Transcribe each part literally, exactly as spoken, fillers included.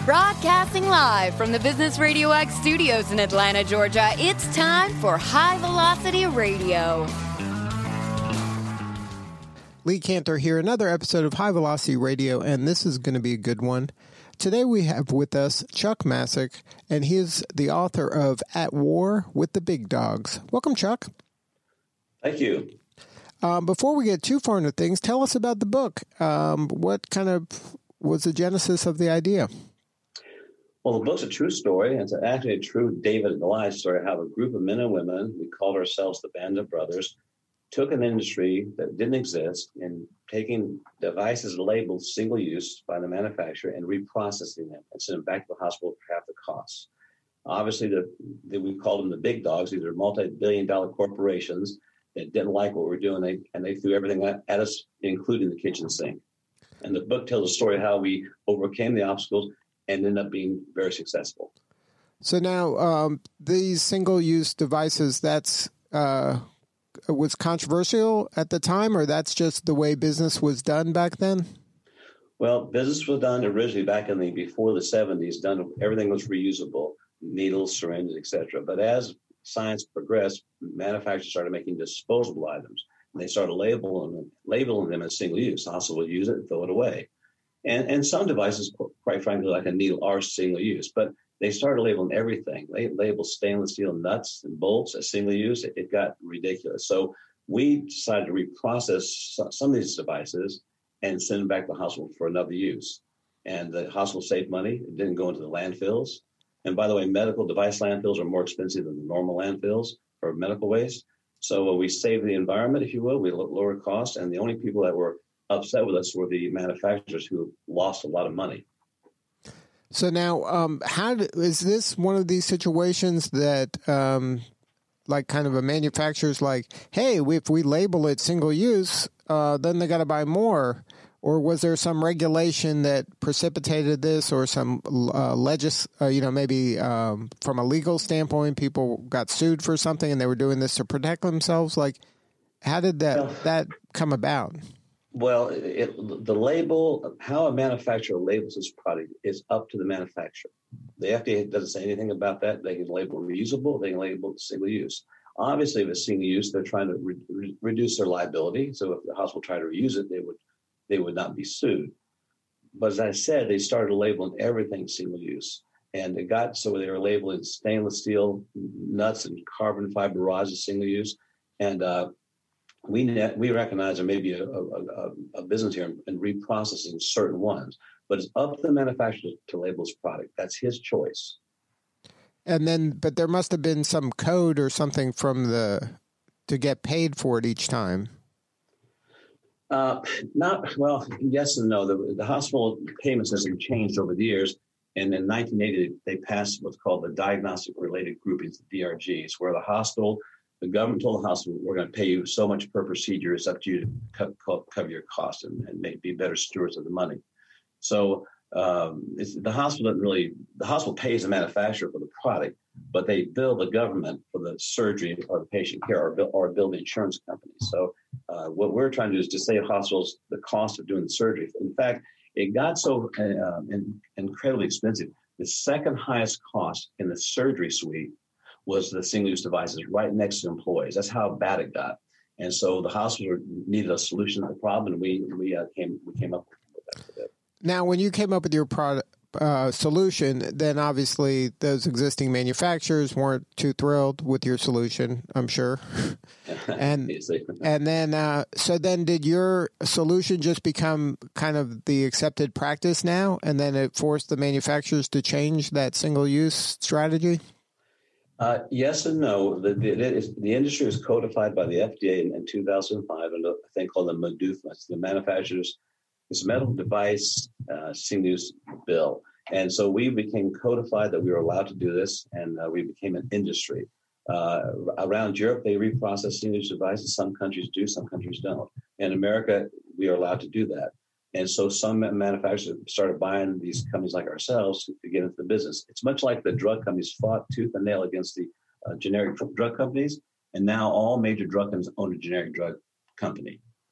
Broadcasting live from the Business Radio X studios in Atlanta, Georgia, it's time for High Velocity Radio. Lee Cantor here, another episode of High Velocity Radio, and this is going to be a good one. Today we have with us Chuck Masick, and he is the author of At War with the Big Dogs. Welcome, Chuck. Thank you. Um, before we get too far into things, tell us about the book. Um, what kind of was the genesis of the idea? Well, the book's a true story. It's actually a true David and Goliath story, how a group of men and women, we called ourselves the Band of Brothers, took an industry that didn't exist and taking devices labeled single use by the manufacturer and reprocessing them and sending them back to the hospital for half the cost. Obviously, the, the, we called them the big dogs. These are multi-billion dollar corporations that didn't like what we were doing, they, and they threw everything at, at us, including the kitchen sink. And the book tells a story of how we overcame the obstacles and ended up being very successful. So now um, these single-use devices, that's uh, was controversial at the time, or that's just the way business was done back then? Well, business was done originally back in the before the seventies. Done everything was reusable, needles, syringes, et cetera. But as science progressed, manufacturers started making disposable items, and they started labeling them, labeling them as single use. The hospital would use it and throw it away. And and some devices, quite frankly, like a needle, are single use, but they started labeling everything. They labeled stainless steel nuts and bolts as single use. It, it got ridiculous. So we decided to reprocess some of these devices and send them back to the hospital for another use. And the hospital saved money. It didn't go into the landfills. And by the way, medical device landfills are more expensive than the normal landfills for medical waste. So uh, we saved the environment, if you will. We lowered costs. And the only people that were upset with us were the manufacturers who lost a lot of money. So now, um, how do, is this one of these situations that, um, like, kind of a manufacturer's like, hey, if we label it single use, uh, then they got to buy more? Or was there some regulation that precipitated this, or some uh, legis, uh, you know, maybe um, from a legal standpoint, people got sued for something and they were doing this to protect themselves? Like, how did that well, that come about? Well, it, the label, how a manufacturer labels his product is up to the manufacturer. The F D A doesn't say anything about that. They can label reusable, they can label single use. Obviously, if it's single use, they're trying to re- re- reduce their liability. So if the hospital tried to reuse it, they would they would not be sued. But as I said, they started labeling everything single use. And it got so they were labeling stainless steel nuts and carbon fiber rods as single use. And uh, we net, we recognize there may be a, a, a business here in, in reprocessing certain ones. But it's up to the manufacturer to label his product. That's his choice. And then, but there must have been some code or something from the, to get paid for it each time. Uh, not, well, yes and no. The, the hospital payment system changed over the years. And in nineteen eighty, they passed what's called the diagnostic related groupings, the D R Gs, where the hospital, the government told the hospital, we're going to pay you so much per procedure. It's up to you to co- cover your costs and, and make, be better stewards of the money. So um, it's, the hospital doesn't really, the hospital pays the manufacturer for the product, but they bill the government for the surgery or the patient care, or bill, or bill the insurance company. So uh, what we're trying to do is to save hospitals the cost of doing the surgery. In fact, it got so uh, in, incredibly expensive. The second highest cost in the surgery suite was the single-use devices, right next to employees. That's how bad it got. And so the hospital needed a solution to the problem, and we we uh, came we came up with that. Now, when you came up with your product uh, solution, then obviously those existing manufacturers weren't too thrilled with your solution, I'm sure. and and then, uh, so then did your solution just become kind of the accepted practice now, and then it forced the manufacturers to change that single-use strategy? Uh, yes and no. The, the, it is, the industry was codified by the F D A in, in two thousand five under a thing called the MDUFA. It's the manufacturers, it's a medical device uh, single-use bill. And so we became codified that we were allowed to do this, and uh, we became an industry. Uh, around Europe, they reprocess single-use devices. Some countries do, some countries don't. In America, we are allowed to do that. And so some manufacturers started buying these companies like ourselves to get into the business. It's much like the drug companies fought tooth and nail against the uh, generic drug companies. And now all major drug companies own a generic drug company.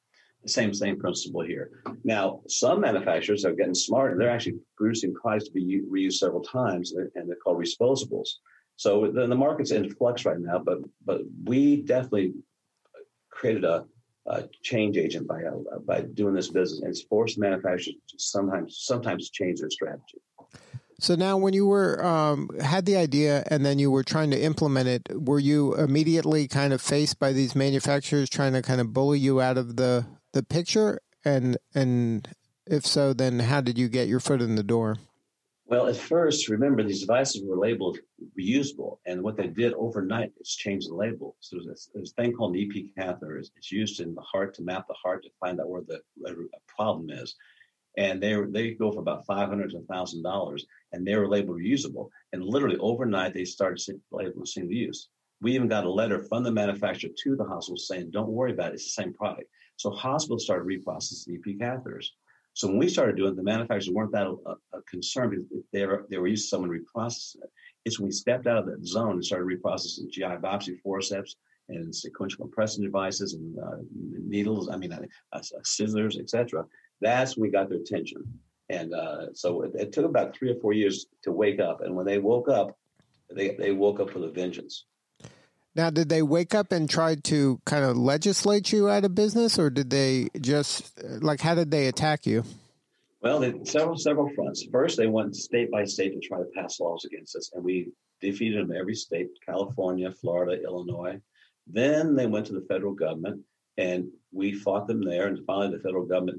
Same same principle here. Now, some manufacturers are getting smarter. They're actually producing products to be reused several times, and they're called disposables. So the, the market's in flux right now, but but we definitely created a, a change agent by uh, by doing this business, and it's forced manufacturers to sometimes sometimes change their strategy. So now, when you were um, had the idea and then you were trying to implement it, were you immediately kind of faced by these manufacturers trying to kind of bully you out of the, the picture? And and if so, then how did you get your foot in the door? Well, at first, remember, these devices were labeled reusable, and what they did overnight is change the label. So there's a, there's a thing called an E P catheter. It's, it's used in the heart to map the heart to find out where the problem is. And they they go for about five hundred to one thousand dollars, and they were labeled reusable. And literally overnight, they started labeling single use. We even got a letter from the manufacturer to the hospital saying, don't worry about it, it's the same product. So hospitals started reprocessing E P catheters. So when we started doing it, the manufacturers weren't that uh, concerned because they were, they were used to someone reprocessing it. It's when we stepped out of that zone and started reprocessing G I biopsy forceps and sequential compression devices and uh, needles, I mean, uh, uh, scissors, et cetera. That's when we got their attention. And uh, so it, it took about three or four years to wake up. And when they woke up, they, they woke up with a vengeance. Now, did they wake up and try to kind of legislate you out of business, or did they just, like, how did they attack you? Well, they, several several fronts. First, they went state by state to try to pass laws against us, and we defeated them in every state, California, Florida, Illinois. Then they went to the federal government, and we fought them there, and finally the federal government,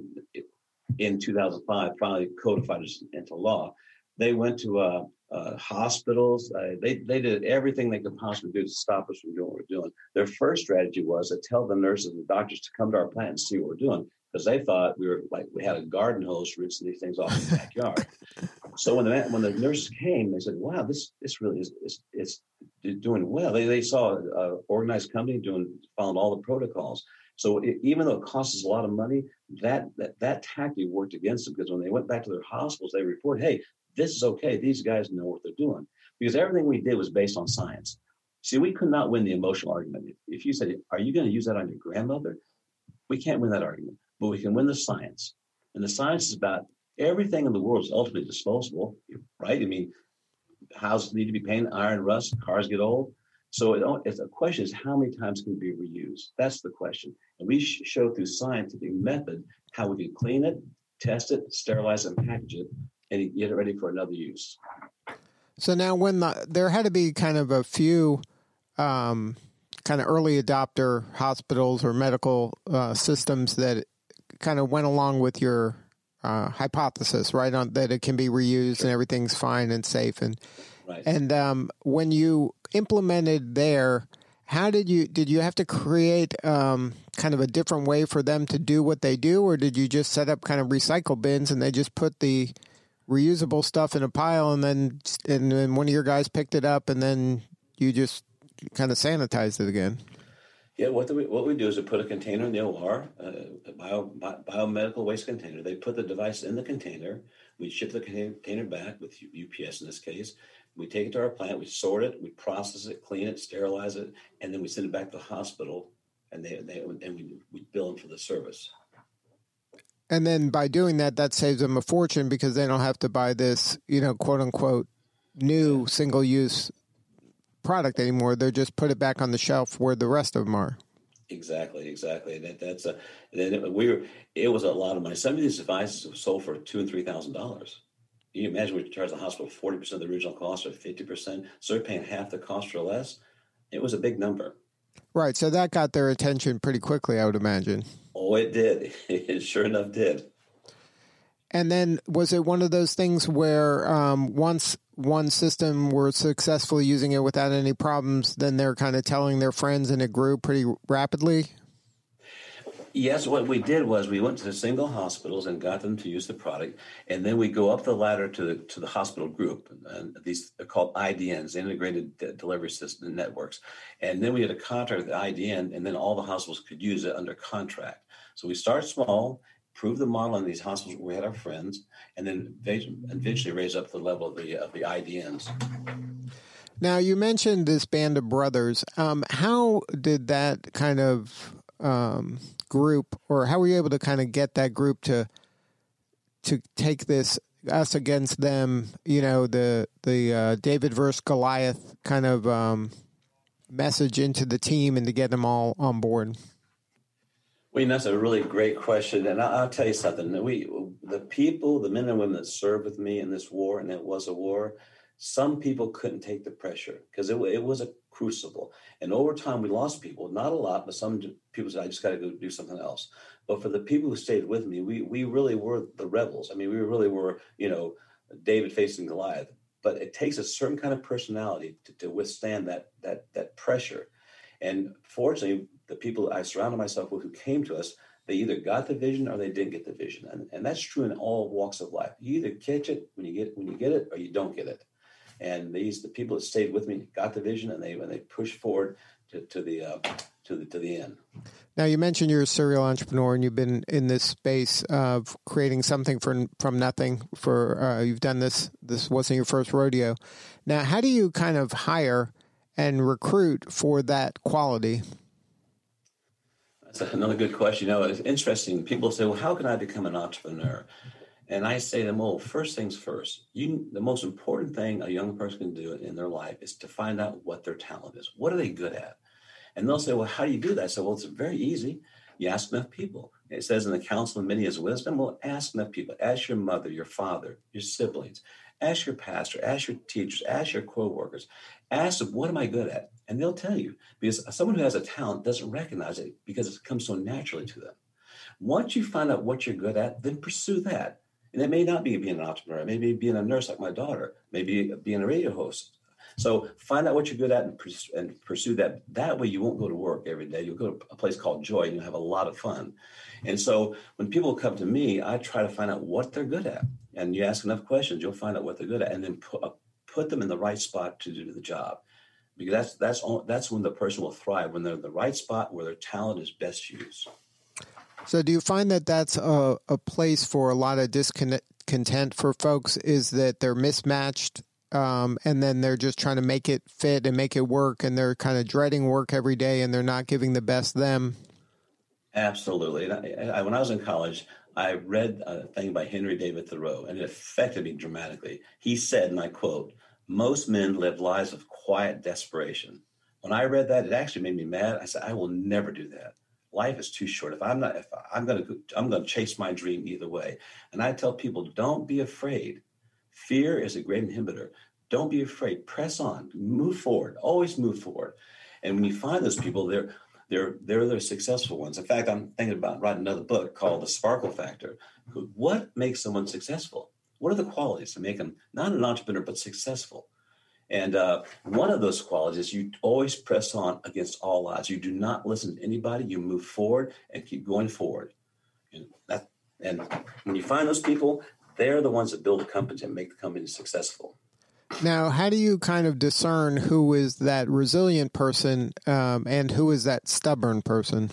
in two thousand five, finally codified us into law. They went to uh, uh, hospitals. Uh, they they did everything they could possibly do to stop us from doing what we're doing. Their first strategy was to tell the nurses and doctors to come to our plant and see what we're doing, because they thought we were like we had a garden hose rinsing these things off in the backyard. So when the when the nurses came, they said, "Wow, this this really is is it's doing well." They they saw an organized company doing following all the protocols. So it, even though it costs us a lot of money, that, that that tactic worked against them, because when they went back to their hospitals, they report, hey, this is okay. These guys know what they're doing, because everything we did was based on science. See, we could not win the emotional argument. If you said, are you going to use that on your grandmother? We can't win that argument, but we can win the science. And the science is about everything in the world is ultimately disposable, right? I mean, houses need to be painted, iron rust, cars get old. So it, it's a question is how many times can it be reused? That's the question. And we sh- show through scientific method how we can clean it, test it, sterilize it, and package it, and get it ready for another use. So now when the, there had to be kind of a few um, kind of early adopter hospitals or medical uh, systems that kind of went along with your uh, hypothesis, right, on that it can be reused and everything's fine and safe. And Right. And um, when you implemented there, how did you did you have to create um, kind of a different way for them to do what they do, or did you just set up kind of recycle bins and they just put the reusable stuff in a pile, and then and then one of your guys picked it up, and then you just kind of sanitized it again? Yeah, what we what we do is we put a container in the O R, uh, a bio, bio, biomedical waste container. They put the device in the container. We ship the container back with U P S in this case. We take it to our plant, we sort it, we process it, clean it, sterilize it, and then we send it back to the hospital, and they, they and we, we bill them for the service. And then by doing that, that saves them a fortune, because they don't have to buy this, you know, quote unquote, new yeah. single-use product anymore. They just put it back on the shelf where the rest of them are. Exactly, exactly. That, that's a. Then it, we were. It was a lot of money. Some of these devices were sold for two and three thousand dollars. Can you imagine we charge the hospital forty percent of the original cost, or fifty percent? So they're paying half the cost or less. It was a big number. Right. So that got their attention pretty quickly, I would imagine. Oh, it did. It sure enough did. And then was it one of those things where um, once one system were successfully using it without any problems, then they're kind of telling their friends and it grew pretty rapidly? Yes, what we did was we went to the single hospitals and got them to use the product, and then we go up the ladder to the to the hospital group. And these are called I D Ns, Integrated De- Delivery System Networks. And then we had a contract with the I D N, and then all the hospitals could use it under contract. So we start small, prove the model in these hospitals where we had our friends, and then eventually raise up the level of the of the I D Ns. Now, you mentioned this band of brothers. Um, how did that kind of um, group, or how were you able to kind of get that group to to take this us against them, you know, the the uh, David versus Goliath kind of um, message into the team and to get them all on board? Well, you know, that's a really great question. And I'll, I'll tell you something. We, the people, the men and women that served with me in this war, and it was a war, some people couldn't take the pressure because it, it was a crucible. And over time, we lost people, not a lot, but some people said, I just got to go do something else. But for the people who stayed with me, we we really were the rebels. I mean, we really were, you know, David facing Goliath. But it takes a certain kind of personality to, to withstand that that that pressure. And fortunately, the people I surrounded myself with who came to us, they either got the vision or they didn't get the vision. And, and that's true in all walks of life. You either catch it when you get when you get it or you don't get it. And these the people that stayed with me got the vision, and they when they pushed forward to, to the uh, to the to the end. Now, you mentioned you're a serial entrepreneur, and you've been in this space of creating something from from nothing. For uh, you've done this. This wasn't your first rodeo. Now, how do you kind of hire and recruit for that quality? That's another good question. You know, it's interesting. People say, "Well, how can I become an entrepreneur?" And I say to them, well, first things first, you, the most important thing a young person can do in their life is to find out what their talent is. What are they good at? And they'll say, well, how do you do that? I say, well, it's very easy. You ask enough people. It says in the counsel of many is wisdom. Well, ask enough people. Ask your mother, your father, your siblings. Ask your pastor. Ask your teachers. Ask your co-workers. Ask them, what am I good at? And they'll tell you, because someone who has a talent doesn't recognize it because it comes so naturally to them. Once you find out what you're good at, then pursue that. And it may not be being an entrepreneur. It may be being a nurse like my daughter, maybe being a radio host. So find out what you're good at and, pers- and pursue that. That way you won't go to work every day. You'll go to a place called Joy and you'll have a lot of fun. And so when people come to me, I try to find out what they're good at. And you ask enough questions, you'll find out what they're good at, and then put, uh, put them in the right spot to do the job. Because that's that's all, that's when the person will thrive, when they're in the right spot where their talent is best used. So do you find that that's a, a place for a lot of discontent for folks, is that they're mismatched um, and then they're just trying to make it fit and make it work, and they're kind of dreading work every day and they're not giving the best them? Absolutely. And I, I, when I was in college, I read a thing by Henry David Thoreau, and it affected me dramatically. He said, and I quote, "Most men live lives of quiet desperation." When I read that, it actually made me mad. I said, I will never do that. Life is too short. If I'm not, if I'm going to, I'm going to chase my dream either way. And I tell people, don't be afraid. Fear is a great inhibitor. Don't be afraid. Press on. Move forward. Always move forward. And when you find those people, they're they're they're the successful ones. In fact, I'm thinking about writing another book called The Sparkle Factor. What makes someone successful? What are the qualities to make them not an entrepreneur but successful? And uh, one of those qualities, you always press on against all odds. You do not listen to anybody. You move forward and keep going forward. And, that, and when you find those people, they're the ones that build the companies and make the company successful. Now, how do you kind of discern who is that resilient person um, and who is that stubborn person?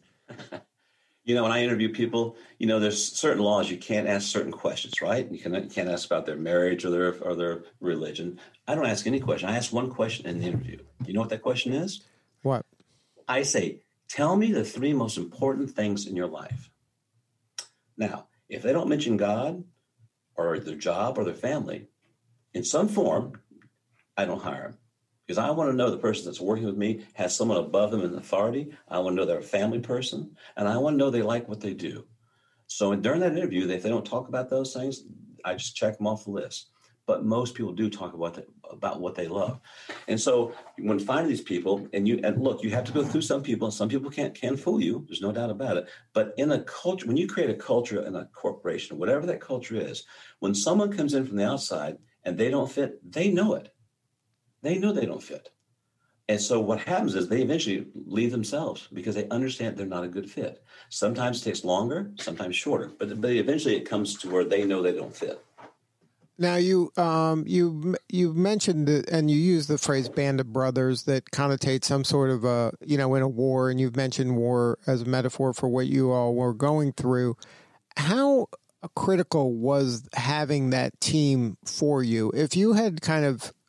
You know, when I interview people, you know, there's certain laws. You can't ask certain questions, right? You, can, you can't ask about their marriage or their or their religion. I don't ask any question. I ask one question in the interview. You know what that question is? What? I say, tell me the three most important things in your life. Now, if they don't mention God or their job or their family in some form, I don't hire them. Because I want to know the person that's working with me has someone above them in authority. I want to know they're a family person, and I want to know they like what they do. So during that interview, if they don't talk about those things, I just check them off the list. But most people do talk about the, about what they love. And so when finding these people, and you and look, you have to go through some people, and some people can't can fool you. There's no doubt about it. But in a culture, when you create a culture in a corporation, whatever that culture is, when someone comes in from the outside and they don't fit, they know it. They know they don't fit. And so what happens is they eventually leave themselves because they understand they're not a good fit. Sometimes it takes longer, sometimes shorter, but, but eventually it comes to where they know they don't fit. Now, you um, you you mentioned it, and you use the phrase "band of brothers" that connotates some sort of a, you know, in a war, and you've mentioned war as a metaphor for what you all were going through. How critical was having that team for you? If you had kind of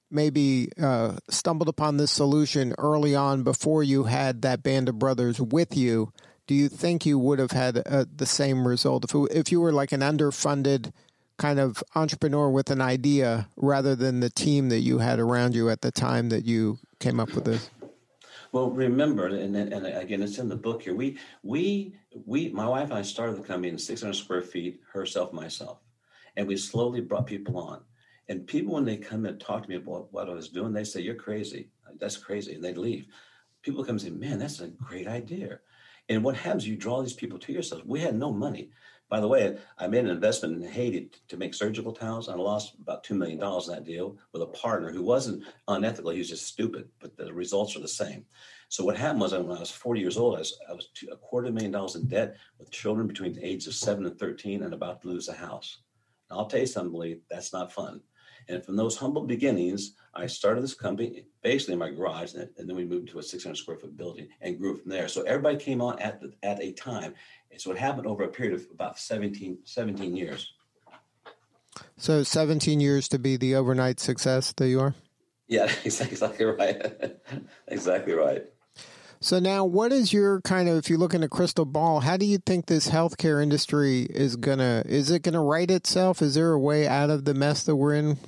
maybe uh, stumbled upon this solution early on before you had that band of brothers with you, do you think you would have had uh, the same result if it, if you were like an underfunded kind of entrepreneur with an idea rather than the team that you had around you at the time that you came up with this? Well, remember, and, and again, it's in the book here. We, we, we, my wife and I started the company in six hundred square feet, herself, myself, and we slowly brought people on. And people, when they come and talk to me about what I was doing, they say, "You're crazy. That's crazy," and they'd leave. People come and say, "Man, that's a great idea." And what happens? You draw these people to yourself. We had no money. By the way, I made an investment in Haiti to make surgical towels, and I lost about two million dollars in that deal with a partner who wasn't unethical. He was just stupid, but the results are the same. So what happened was, when I was forty years old, I was, I was two, a quarter million dollars in debt with children between the ages of seven and thirteen and about to lose a house. And I'll tell you something, Lee, that's not fun. And from those humble beginnings, I started this company basically in my garage, and then we moved to a six hundred square foot building and grew from there. So everybody came on at the, at a time. And so it happened over a period of about seventeen, seventeen years. So seventeen years to be the overnight success that you are? Yeah, exactly right. Exactly right. So now what is your kind of, if you look in a crystal ball, how do you think this healthcare industry is going to, is it going to right itself? Is there a way out of the mess that we're in?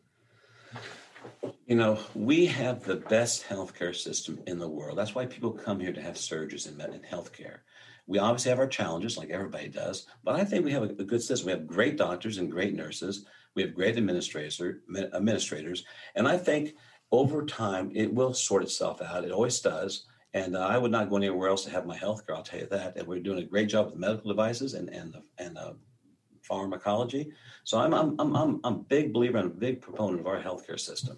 You know, we have the best healthcare system in the world. That's why people come here to have surgeries in, in healthcare. We obviously have our challenges like everybody does, but I think we have a, a good system. We have great doctors and great nurses. We have great administrator, administrators. And I think over time, it will sort itself out. It always does. And uh, I would not go anywhere else to have my healthcare, I'll tell you that. And we're doing a great job with medical devices and and and uh, pharmacology. So I'm I'm I'm I'm I'm a big believer and a big proponent of our healthcare system.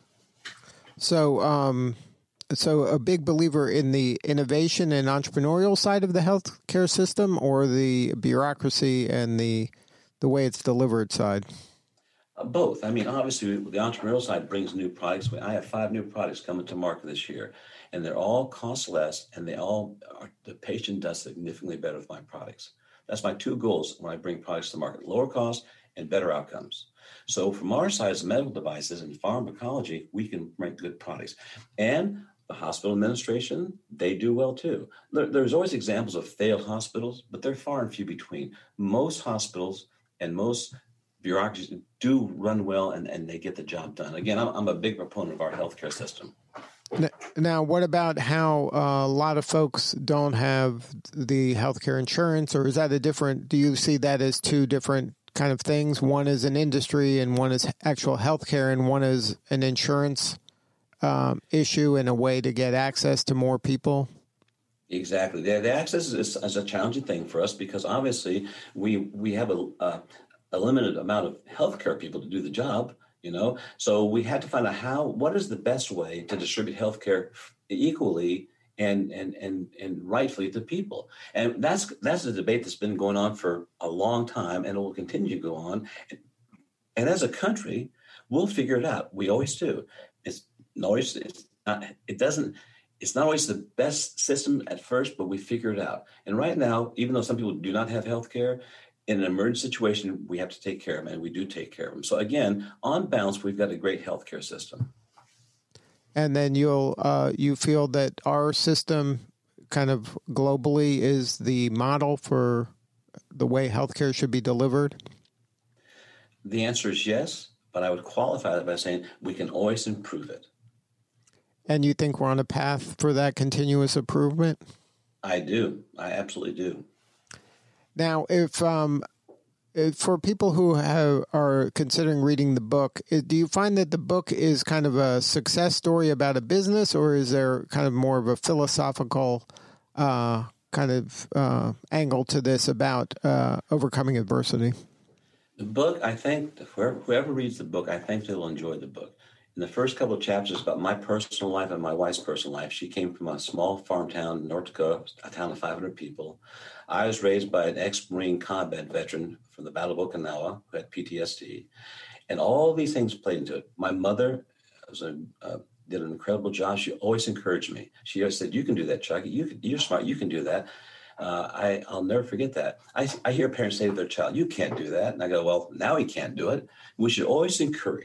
So, um, so a big believer in the innovation and entrepreneurial side of the healthcare system, or the bureaucracy and the the way it's delivered side? Uh, both. I mean, obviously, the entrepreneurial side brings new products. I have five new products coming to market this year, and they're all cost less, and they all are, the patient does significantly better with my products. That's my two goals when I bring products to market: lower cost and better outcomes. So from our side as medical devices and pharmacology, we can make good products. And the hospital administration, they do well too. There, there's always examples of failed hospitals, but they're far and few between. Most hospitals and most bureaucracies do run well, and, and they get the job done. Again, I'm, I'm a big proponent of our healthcare system. Now, what about how uh, a lot of folks don't have the healthcare insurance, or is that a different, do you see that as two different kind of things? One is an industry and one is actual healthcare, and one is an insurance um, issue and a way to get access to more people? Exactly. The, the access is, is a challenging thing for us because obviously we we have a, a, a limited amount of healthcare people to do the job. You know, so we had to find out how, what is the best way to distribute healthcare equally and and and and rightfully to people. And that's that's a debate that's been going on for a long time, and it will continue to go on. And as a country, we'll figure it out. We always do. It's always it's not, it doesn't. It's not always the best system at first, but we figure it out. And right now, even though some people do not have healthcare, in an emergency situation, we have to take care of them, and we do take care of them. So again, on balance, we've got a great healthcare system. And then you'll uh, you feel that our system kind of globally is the model for the way healthcare should be delivered? The answer is yes, but I would qualify that by saying we can always improve it. And you think we're on a path for that continuous improvement? I do. I absolutely do. Now, if, um, if for people who have, are considering reading the book, do you find that the book is kind of a success story about a business, or is there kind of more of a philosophical uh, kind of uh, angle to this about uh, overcoming adversity? The book, I think, whoever, whoever reads the book, I think they'll enjoy the book. In the first couple of chapters about my personal life and my wife's personal life, she came from a small farm town in North Dakota, a town of five hundred people. I was raised by an ex-Marine combat veteran from the Battle of Okinawa who had P T S D. And all these things played into it. My mother was a, uh, did an incredible job. She always encouraged me. She always said, "You can do that, Chuck. You, you're smart. You can do that." Uh, I, I'll never forget that. I, I hear parents say to their child, "You can't do that." And I go, "Well, now he can't do it." We should always encourage.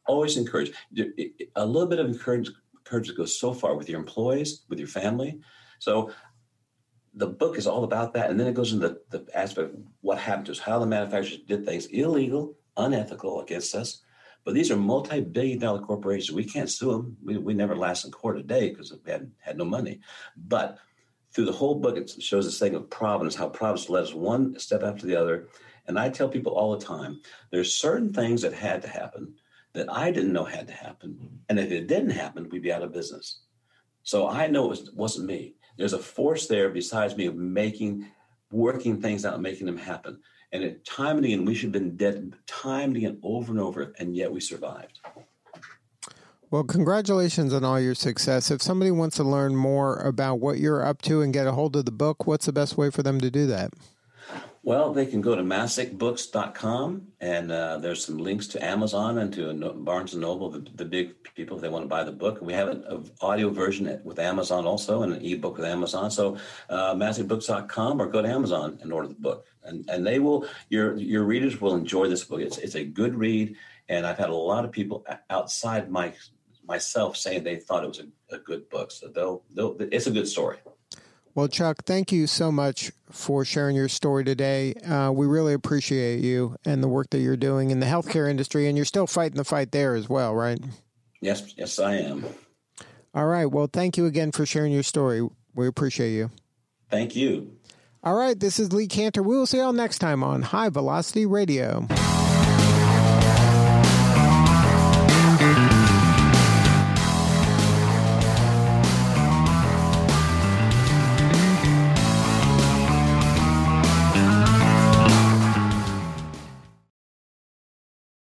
always encourage. A little bit of encouragement encouragement goes so far with your employees, with your family. So the book is all about that. And then it goes into the, the aspect of what happened to us, how the manufacturers did things illegal, unethical against us. But these are multi-billion dollar corporations. We can't sue them. We, we never last in court a day because we had, had no money. But through the whole book, it shows this thing of Providence, how Providence led us one step after the other. And I tell people all the time, there's certain things that had to happen that I didn't know had to happen. And if it didn't happen, we'd be out of business. So I know it was, wasn't me. There's a force there besides me of making, working things out and making them happen. And it, time and again, we should have been dead time and again over and over, and yet we survived. Well, congratulations on all your success. If somebody wants to learn more about what you're up to and get a hold of the book, what's the best way for them to do that? Well, they can go to masick books dot com, and uh, there's some links to Amazon and to Barnes and Noble, the, the big people, if they want to buy the book. We have an, an audio version with Amazon also, and an ebook with Amazon. So uh, masick books dot com, or go to Amazon and order the book. And and they will, your your readers will enjoy this book. It's it's a good read, and I've had a lot of people outside my myself saying they thought it was a, a good book. So they'll, they'll it's a good story. Well, Chuck, thank you so much for sharing your story today. Uh, we really appreciate you and the work that you're doing in the healthcare industry, and you're still fighting the fight there as well, right? Yes, yes, I am. All right. Well, thank you again for sharing your story. We appreciate you. Thank you. All right. This is Lee Cantor. We will see y'all next time on High Velocity Radio.